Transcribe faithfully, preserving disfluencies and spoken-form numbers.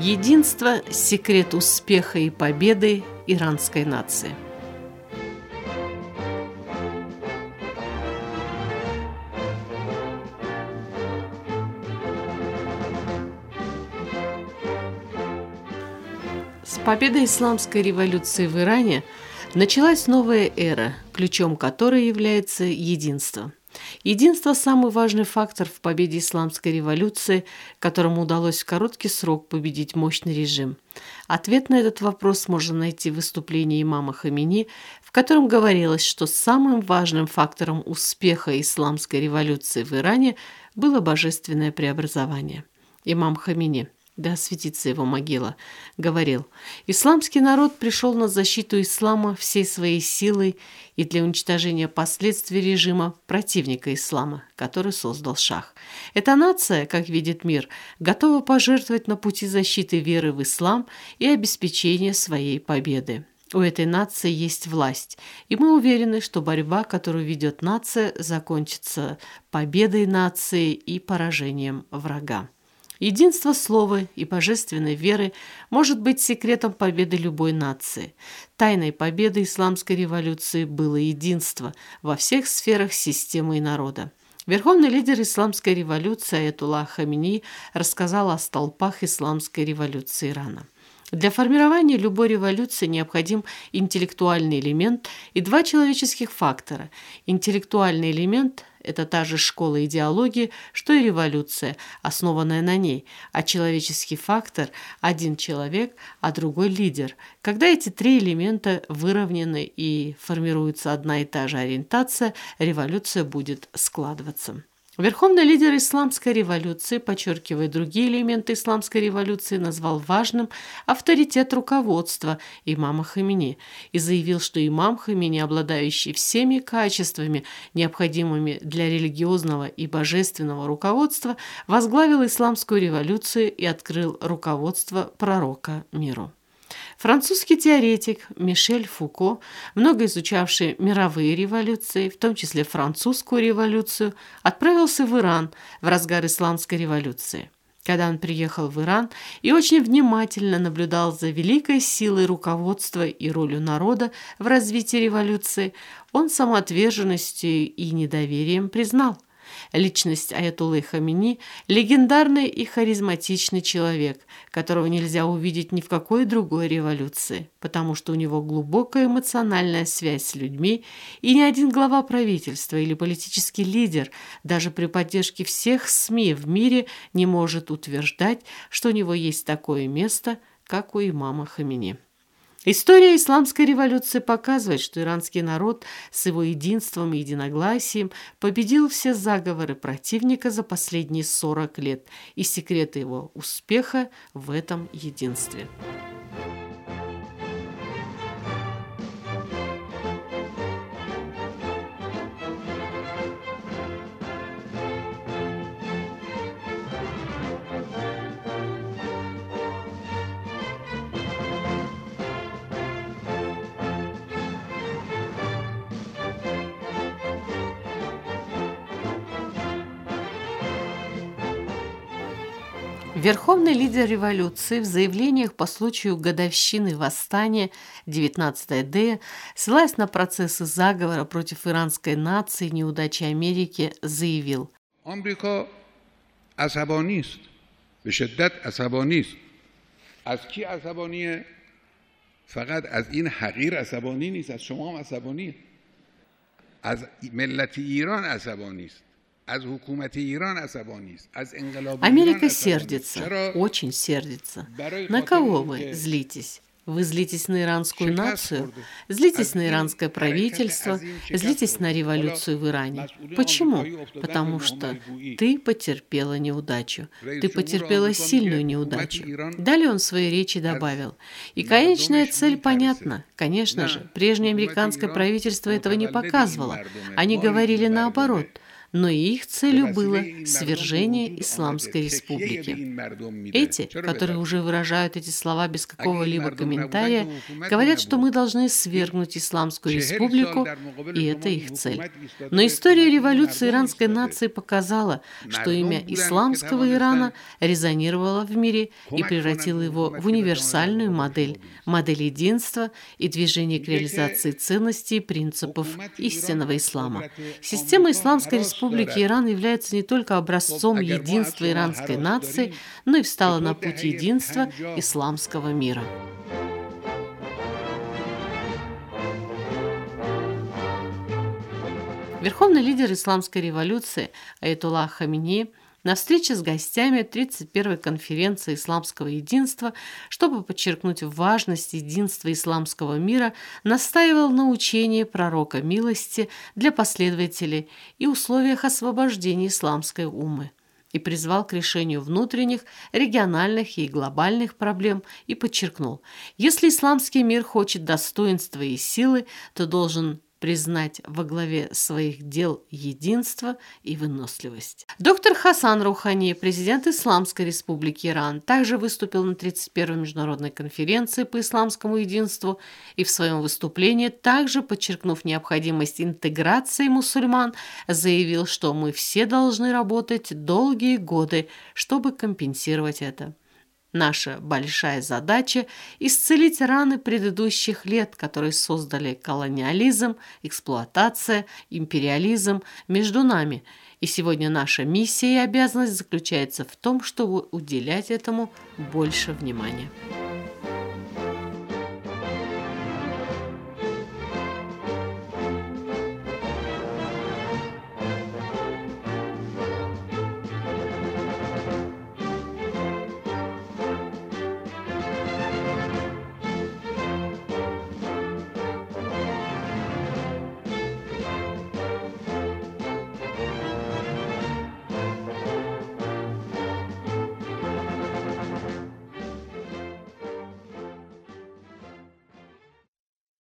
Единство – секрет успеха и победы иранской нации. С победой исламской революции в Иране началась новая эра, ключом которой является единство. Единство – самый важный фактор в победе исламской революции, которому удалось в короткий срок победить мощный режим. Ответ на этот вопрос можно найти в выступлении имама Хамини, в котором говорилось, что самым важным фактором успеха исламской революции в Иране было божественное преобразование. Имам Хамини, да осветится его могила, говорил: «Исламский народ пришел на защиту ислама всей своей силой и для уничтожения последствий режима противника ислама, который создал шах. Эта нация, как видит мир, готова пожертвовать на пути защиты веры в ислам и обеспечения своей победы. У этой нации есть власть, и мы уверены, что борьба, которую ведет нация, закончится победой нации и поражением врага». Единство слова и божественной веры может быть секретом победы любой нации. Тайной победы исламской революции было единство во всех сферах системы и народа. Верховный лидер исламской революции Аятолла Хамини рассказал о столпах исламской революции Ирана. Для формирования любой революции необходим интеллектуальный элемент и два человеческих фактора. Интеллектуальный элемент – это та же школа идеологии, что и революция, основанная на ней, а человеческий фактор – один человек, а другой лидер. Когда эти три элемента выровнены и формируется одна и та же ориентация, революция будет складываться. Верховный лидер исламской революции, подчеркивая другие элементы исламской революции, назвал важным авторитет руководства имама Хамини и заявил, что имам Хамини, обладающий всеми качествами, необходимыми для религиозного и божественного руководства, возглавил исламскую революцию и открыл руководство пророка миру. Французский теоретик Мишель Фуко, много изучавший мировые революции, в том числе французскую революцию, отправился в Иран в разгар исламской революции. Когда он приехал в Иран и очень внимательно наблюдал за великой силой руководства и ролью народа в развитии революции, он самоотверженностью и недоверием признал: личность Аятоллы Хамини – легендарный и харизматичный человек, которого нельзя увидеть ни в какой другой революции, потому что у него глубокая эмоциональная связь с людьми, и ни один глава правительства или политический лидер, даже при поддержке всех СМИ в мире, не может утверждать, что у него есть такое место, как у имама Хамини. История исламской революции показывает, что иранский народ с его единством и единогласием победил все заговоры противника за последние сорок лет, и секрет его успеха в этом единстве. Верховный лидер революции в заявлениях по случаю годовщины восстания девятнадцатого дея, ссылаясь на процессы заговора против иранской нации и неудачи Америки, заявил: «Америка асабани است. به شدت عصبانی است. از کی عصبانیه؟ فقط از این حقیر عصبانی نیست، از شما هم عصبانیه. از ملت ایران عصبانی است. Америка сердится, очень сердится. На кого вы злитесь? Вы злитесь на иранскую нацию, злитесь на иранское правительство, злитесь на революцию в Иране. Почему? Потому что ты потерпела неудачу. Ты потерпела сильную неудачу. Далее он в своей речи добавил: и конечная цель понятна. Конечно же, прежнее американское правительство этого не показывало. Они говорили наоборот. но и их целью было свержение Исламской Республики. Эти, которые уже выражают эти слова без какого-либо комментария, говорят, что мы должны свергнуть Исламскую Республику, и это их цель. Но история революции иранской нации показала, что имя исламского Ирана резонировало в мире и превратило его в универсальную модель, модель единства и движение к реализации ценностей и принципов истинного ислама. Система Исламской Республики Иран является не только образцом единства иранской нации, но и встала на путь единства исламского мира. Верховный лидер исламской революции Аятоллах Хаминеи на встрече с гостями тридцать первой конференции исламского единства, чтобы подчеркнуть важность единства исламского мира, настаивал на учении пророка милости для последователей и условиях освобождения исламской уммы, и призвал к решению внутренних, региональных и глобальных проблем и подчеркнул: если исламский мир хочет достоинства и силы, то должен признать во главе своих дел единство и выносливость. Доктор Хасан Роухани, президент Исламской Республики Иран, также выступил на тридцать первой международной конференции по исламскому единству и в своем выступлении, также подчеркнув необходимость интеграции мусульман, заявил, что мы все должны работать долгие годы, чтобы компенсировать это. Наша большая задача – исцелить раны предыдущих лет, которые создали колониализм, эксплуатация, империализм между нами. И сегодня наша миссия и обязанность заключается в том, чтобы уделять этому больше внимания.